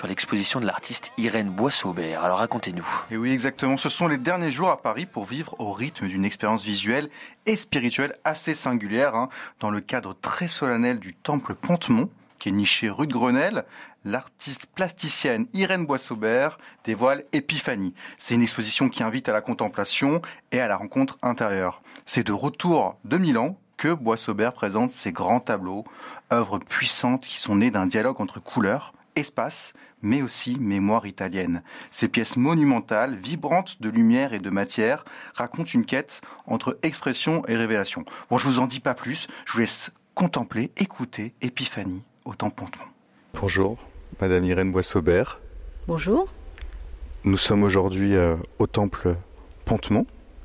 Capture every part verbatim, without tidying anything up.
pour l'exposition de l'artiste Irène Boissaubert. Alors racontez-nous. Et oui, exactement. Ce sont les derniers jours à Paris pour vivre au rythme d'une expérience visuelle et spirituelle assez singulière, hein, dans le cadre très solennel du Temple Pontemont, qui est niché rue de Grenelle. L'artiste plasticienne Irène Boissaubert dévoile Épiphanie. C'est une exposition qui invite à la contemplation et à la rencontre intérieure. C'est de retour de Milan que Boissaubert présente ses grands tableaux, œuvres puissantes qui sont nées d'un dialogue entre couleurs, espace, mais aussi mémoire italienne. Ces pièces monumentales, vibrantes de lumière et de matière, racontent une quête entre expression et révélation. Bon, je vous en dis pas plus, je vous laisse contempler, écouter Épiphanie au Temple Pontemont. Bonjour, Madame Irène Boissaubert. Bonjour. Nous sommes aujourd'hui euh, au Temple Pontemont,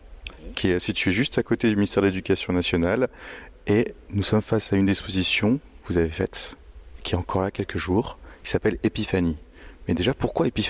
qui est situé juste à côté du ministère de l'Éducation nationale, et nous sommes face à une exposition que vous avez faite, qui est encore là quelques jours, qui s'appelle Épiphanie. Mais déjà, pourquoi Épiphanie ?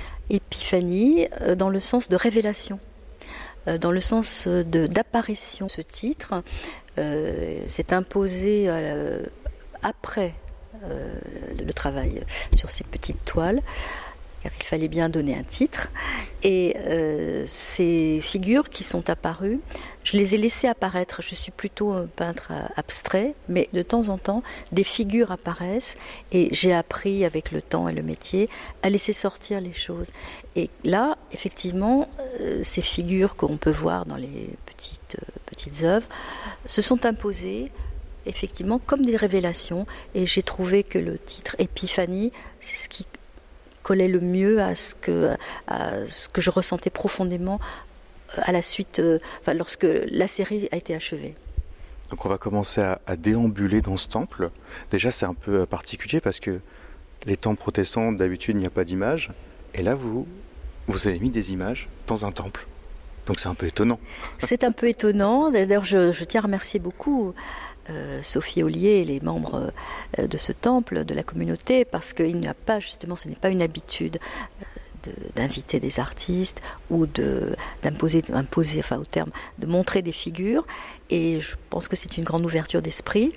Épiphanie, euh, dans le sens de révélation, euh, dans le sens de, d'apparition. Ce titre euh, s'est imposé euh, après euh, le travail sur ces petites toiles, car il fallait bien donner un titre. Et euh, ces figures qui sont apparues, je les ai laissées apparaître. Je suis plutôt un peintre abstrait, mais de temps en temps, des figures apparaissent et j'ai appris avec le temps et le métier à laisser sortir les choses. Et là, effectivement, euh, ces figures qu'on peut voir dans les petites, euh, petites œuvres se sont imposées effectivement comme des révélations, et j'ai trouvé que le titre Épiphanie, c'est ce qui collait le mieux à ce que, à ce que je ressentais profondément à la suite, euh, enfin, lorsque la série a été achevée. Donc on va commencer à, à déambuler dans ce temple. Déjà c'est un peu particulier parce que les temples protestants, d'habitude il n'y a pas d'image, et là vous, vous avez mis des images dans un temple. Donc c'est un peu étonnant. C'est un peu étonnant, d'ailleurs je, je tiens à remercier beaucoup Euh, Sophie Ollier et les membres euh, de ce temple, de la communauté, parce qu'il n'y a pas, justement, ce n'est pas une habitude euh, de, d'inviter des artistes ou de, d'imposer, d'imposer, enfin au terme, de montrer des figures, et je pense que c'est une grande ouverture d'esprit.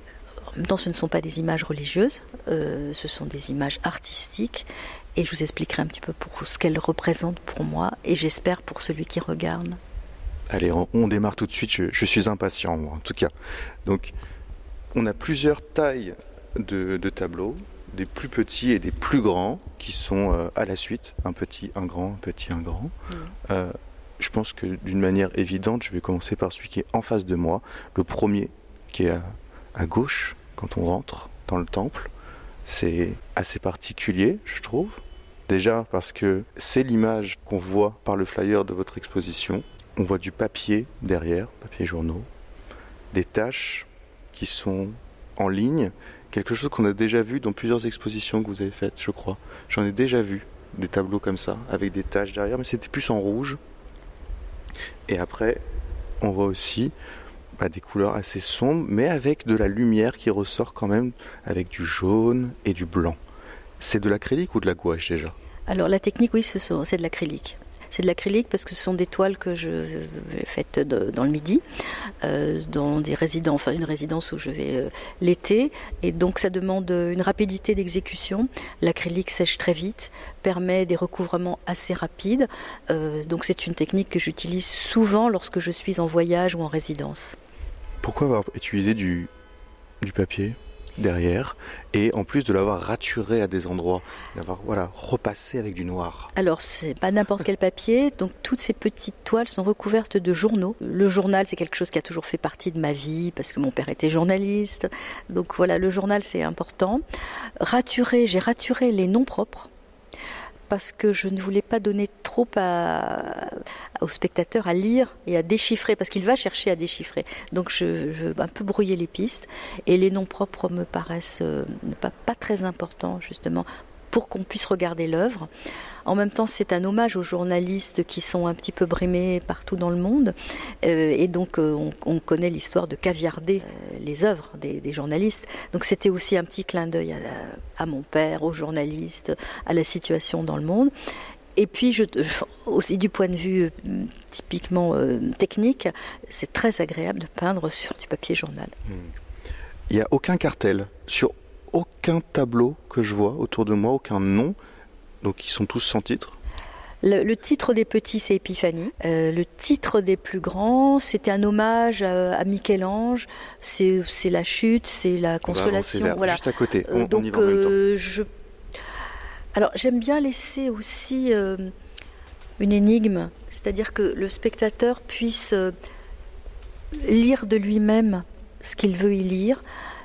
En même temps, ce ne sont pas des images religieuses, euh, ce sont des images artistiques, et je vous expliquerai un petit peu pour ce qu'elles représentent pour moi, et j'espère pour celui qui regarde. Allez, on, on démarre tout de suite, je, je suis impatient moi en tout cas. Donc on a plusieurs tailles de, de tableaux, des plus petits et des plus grands qui sont euh, à la suite, un petit, un grand, un petit, un grand. Mmh. Euh, je pense que d'une manière évidente, je vais commencer par celui qui est en face de moi, le premier qui est à, à gauche quand on rentre dans le temple. C'est assez particulier, je trouve. Déjà parce que c'est l'image qu'on voit par le flyer de votre exposition. On voit du papier derrière, papier journaux, des taches qui sont en ligne, quelque chose qu'on a déjà vu dans plusieurs expositions que vous avez faites, je crois. J'en ai déjà vu des tableaux comme ça, avec des taches derrière, mais c'était plus en rouge. Et après, on voit aussi bah, des couleurs assez sombres, mais avec de la lumière qui ressort quand même, avec du jaune et du blanc. C'est de l'acrylique ou de la gouache déjà ? Alors la technique, oui, ce sont, c'est de l'acrylique. C'est de l'acrylique parce que ce sont des toiles que je faites de, dans le Midi, euh, dans des résidences, enfin une résidence où je vais euh, l'été, et donc ça demande une rapidité d'exécution. L'acrylique sèche très vite, permet des recouvrements assez rapides, euh, donc c'est une technique que j'utilise souvent lorsque je suis en voyage ou en résidence. Pourquoi avoir utilisé du, du papier derrière, et en plus de l'avoir raturé à des endroits, l'avoir voilà, repassé avec du noir. Alors c'est pas n'importe quel papier, donc toutes ces petites toiles sont recouvertes de journaux. Le journal, c'est quelque chose qui a toujours fait partie de ma vie parce que mon père était journaliste, donc voilà, le journal c'est important. Raturé, j'ai raturé les noms propres parce que je ne voulais pas donner trop à, au spectateur à lire et à déchiffrer, parce qu'il va chercher à déchiffrer. Donc je, je veux un peu brouiller les pistes, et les noms propres me paraissent euh, pas, pas très importants justement pour qu'on puisse regarder l'œuvre. En même temps, c'est un hommage aux journalistes qui sont un petit peu brimés partout dans le monde. Euh, et donc, euh, on, on connaît l'histoire de caviarder euh, les œuvres des, des journalistes. Donc, c'était aussi un petit clin d'œil à, à mon père, aux journalistes, à la situation dans le monde. Et puis, je, aussi du point de vue euh, typiquement euh, technique, c'est très agréable de peindre sur du papier journal. Il n'y a aucun cartel sur aucun tableau que je vois autour de moi, aucun nom. Donc ils sont tous sans titre. Le, le titre des petits, c'est Épiphanie. Euh, le titre des plus grands, c'était un hommage à, à Michel-Ange. C'est, c'est la chute, c'est la consolation. Là, voilà. Juste à côté. On, euh, donc, on y va en même temps. Euh, je... Alors, j'aime bien laisser aussi euh, une énigme, c'est-à-dire que le spectateur puisse euh, lire de lui-même ce qu'il veut y lire,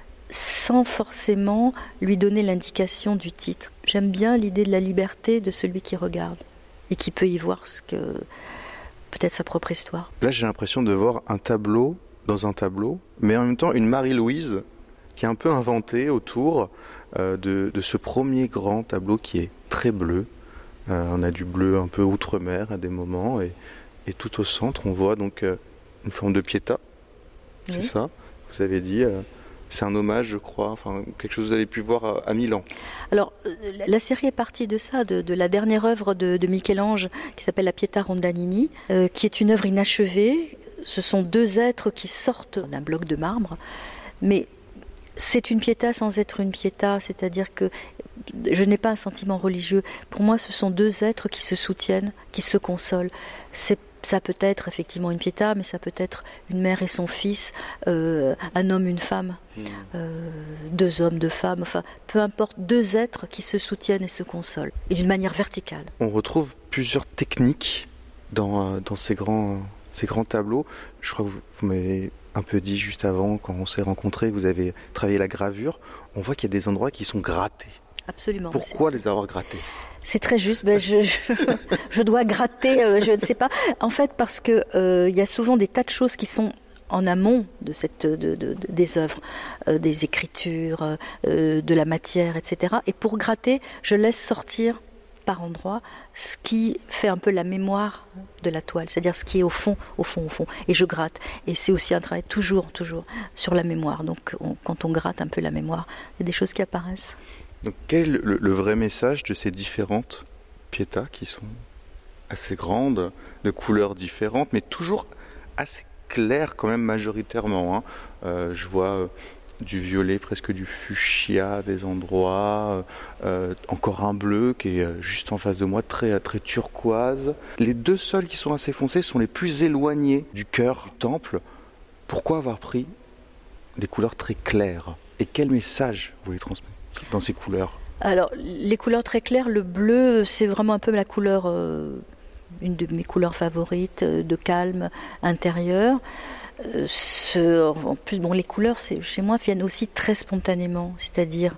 sans forcément lui donner l'indication du titre. J'aime bien l'idée de la liberté de celui qui regarde et qui peut y voir ce que peut-être sa propre histoire. Là, j'ai l'impression de voir un tableau dans un tableau, mais en même temps une Marie-Louise qui est un peu inventée autour euh, de, de ce premier grand tableau qui est très bleu. Euh, on a du bleu un peu outre-mer à des moments, et, et tout au centre, on voit donc euh, une forme de Pietà. Oui. C'est ça, vous avez dit. Euh, c'est un hommage, je crois, enfin quelque chose que vous avez pu voir à, à Milan. Alors, la série est partie de ça, de, de la dernière œuvre de, de Michel-Ange, qui s'appelle la Pietà Rondanini, euh, qui est une œuvre inachevée. Ce sont deux êtres qui sortent d'un bloc de marbre, mais c'est une Pietà sans être une Pietà, c'est-à-dire que je n'ai pas un sentiment religieux. Pour moi, ce sont deux êtres qui se soutiennent, qui se consolent. C'est Ça peut être effectivement une Pietà, mais ça peut être une mère et son fils, euh, un homme, une femme, mmh. euh, deux hommes, deux femmes, enfin, peu importe, deux êtres qui se soutiennent et se consolent, et d'une manière verticale. On retrouve plusieurs techniques dans, dans ces, grands, ces grands tableaux. Je crois que vous, vous m'avez un peu dit juste avant, quand on s'est rencontrés, vous avez travaillé la gravure. On voit qu'il y a des endroits qui sont grattés. Absolument. Pourquoi c'est... les avoir grattés ? C'est très juste. Ben je, je, je dois gratter. Euh, je ne sais pas. En fait, parce que euh, il y a souvent des tas de choses qui sont en amont de cette, de, de, de, des œuvres, euh, des écritures, euh, de la matière, et cetera. Et pour gratter, je laisse sortir par endroits ce qui fait un peu la mémoire de la toile, c'est-à-dire ce qui est au fond, au fond, au fond. Et je gratte. Et c'est aussi un travail toujours, toujours sur la mémoire. Donc, on, quand on gratte un peu la mémoire, il y a des choses qui apparaissent. Donc, quel est le, le vrai message de ces différentes Pietà qui sont assez grandes, de couleurs différentes, mais toujours assez claires quand même majoritairement, hein. euh, Je vois euh, du violet, presque du fuchsia à des endroits, euh, encore un bleu qui est juste en face de moi, très, très turquoise. Les deux seuls qui sont assez foncés sont les plus éloignés du cœur du temple. Pourquoi avoir pris des couleurs très claires ? Et quel message vous les transmettez dans ces couleurs ? Alors, les couleurs très claires, le bleu, c'est vraiment un peu la couleur, euh, une de mes couleurs favorites, euh, de calme intérieur. Euh, ce, en plus, bon, les couleurs, c'est, chez moi, viennent aussi très spontanément, c'est-à-dire,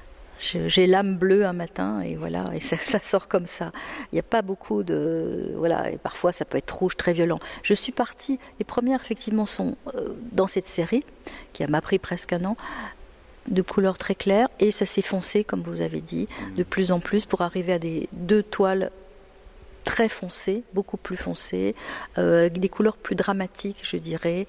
je, j'ai l'âme bleue un matin, et voilà, et ça, ça sort comme ça. Il n'y a pas beaucoup de... Voilà, et parfois, ça peut être rouge, très violent. Je suis partie, les premières, effectivement, sont euh, dans cette série, qui m'a pris presque un an, de couleurs très claires, et ça s'est foncé, comme vous avez dit, de plus en plus pour arriver à des deux toiles très foncées, beaucoup plus foncées, euh, avec des couleurs plus dramatiques, je dirais.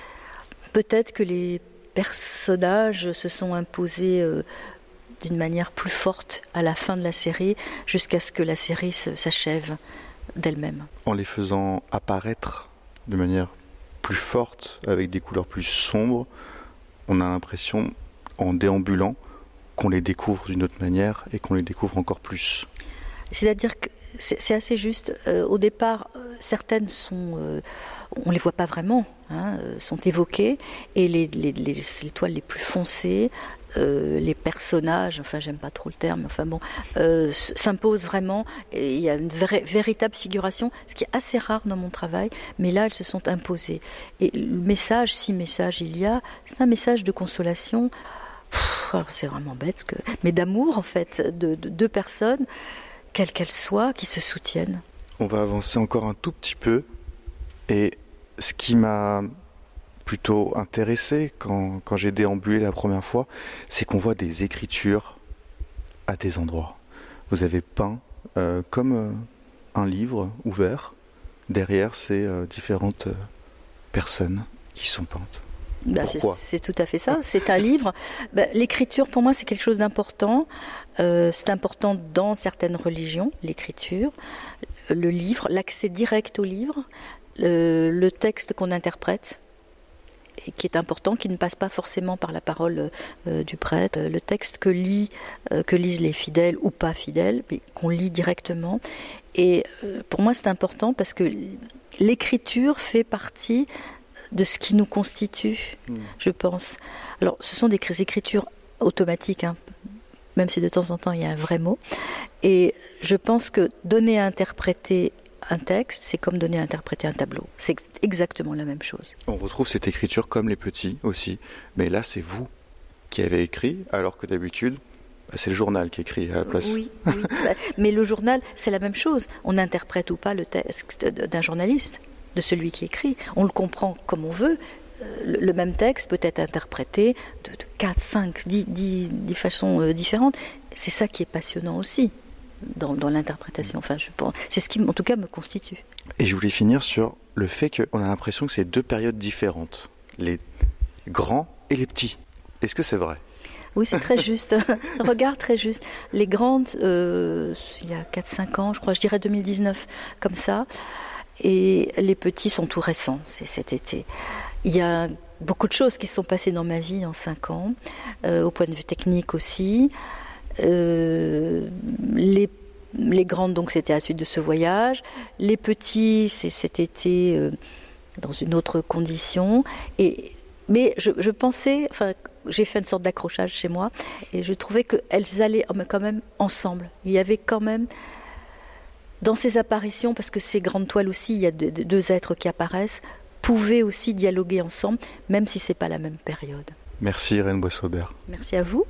Peut-être que les personnages se sont imposés euh, d'une manière plus forte à la fin de la série, jusqu'à ce que la série s'achève d'elle-même. En les faisant apparaître de manière plus forte, avec des couleurs plus sombres, on a l'impression, en déambulant, qu'on les découvre d'une autre manière et qu'on les découvre encore plus. C'est-à-dire que c'est, c'est assez juste. Euh, au départ, certaines sont, euh, on les voit pas vraiment, hein, sont évoquées, et les, les, les, les toiles les plus foncées, euh, les personnages, enfin j'aime pas trop le terme, enfin bon, euh, s'imposent vraiment. Et il y a une vraie, véritable figuration, ce qui est assez rare dans mon travail, mais là elles se sont imposées. Et le message, si message il y a, c'est un message de consolation. Pff, alors c'est vraiment bête, que... mais d'amour en fait, de, de deux personnes, quelles qu'elles soient, qui se soutiennent. On va avancer encore un tout petit peu, et ce qui m'a plutôt intéressé quand, quand j'ai déambulé la première fois, c'est qu'on voit des écritures à des endroits. Vous avez peint euh, comme euh, un livre ouvert, derrière c'est euh, différentes euh, personnes qui sont peintes. Bah, c'est, c'est tout à fait ça, c'est un livre. Bah, l'écriture pour moi c'est quelque chose d'important, euh, c'est important dans certaines religions, l'écriture, le livre, l'accès direct au livre, le, le texte qu'on interprète, et qui est important, qui ne passe pas forcément par la parole euh, du prêtre. Le texte que, lit, euh, que lisent les fidèles ou pas fidèles, mais qu'on lit directement. Et euh, pour moi, c'est important parce que l'écriture fait partie de ce qui nous constitue, mmh. je pense. Alors, ce sont des écritures automatiques, hein, même si de temps en temps il y a un vrai mot. Et je pense que donner à interpréter un texte, c'est comme donner à interpréter un tableau. C'est exactement la même chose. On retrouve cette écriture comme les petits aussi. Mais là, c'est vous qui avez écrit, alors que d'habitude, bah, c'est le journal qui écrit à la place. Oui, oui. Mais le journal, c'est la même chose. On interprète ou pas le texte d'un journaliste, de celui qui écrit. On le comprend comme on veut. Le, le même texte peut être interprété de, de quatre, cinq, dix, dix, dix façons euh, différentes. C'est ça qui est passionnant aussi. Dans, dans l'interprétation, enfin, je pense, c'est ce qui, en tout cas, me constitue. Et je voulais finir sur le fait qu'on a l'impression que c'est deux périodes différentes, les grands et les petits. Est-ce que c'est vrai ? Oui, c'est très juste. Regard très juste. Les grandes, euh, il y a quatre cinq ans, je crois, je dirais deux mille dix-neuf, comme ça. Et les petits sont tout récents, c'est cet été. Il y a beaucoup de choses qui se sont passées dans ma vie en cinq ans, euh, au point de vue technique aussi. Euh, les, les grandes, donc, c'était à la suite de ce voyage. Les petits, c'est cet été euh, dans une autre condition. Et, mais je, je pensais, enfin, j'ai fait une sorte d'accrochage chez moi, et je trouvais qu'elles allaient quand même ensemble. Il y avait quand même, dans ces apparitions, parce que ces grandes toiles aussi, il y a deux, deux êtres qui apparaissent, pouvaient aussi dialoguer ensemble, même si ce n'est pas la même période. Merci Irène Boissaubert. Merci à vous.